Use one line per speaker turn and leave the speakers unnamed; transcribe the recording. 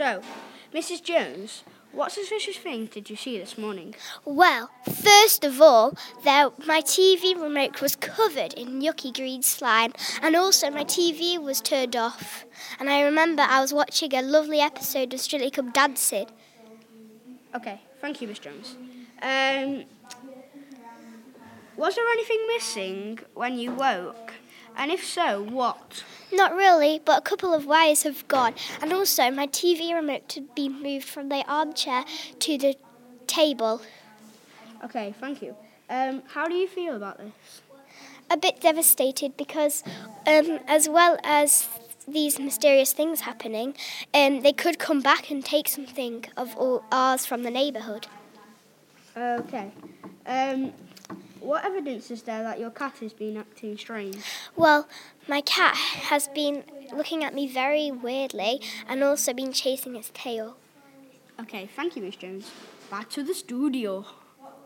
So, Mrs. Jones, what suspicious thing did you see this morning?
Well, first of all, my TV remote was covered in yucky green slime, and also my TV was turned off. And I remember I was watching a lovely episode of Strictly Come Dancing.
Okay, thank you, Miss Jones. Was there anything missing when you woke? And if so, what?
Not really, but a couple of wires have gone. And also, my TV remote had been moved from the armchair to the table.
Okay, thank you. How do you feel about this?
A bit devastated because, as well as these mysterious things happening, they could come back and take something of ours from the neighbourhood.
Okay. What evidence is there that your cat has been acting strange?
Well, my cat has been looking at me very weirdly and also been chasing its tail.
Okay, thank you, Miss Jones. Back to the studio.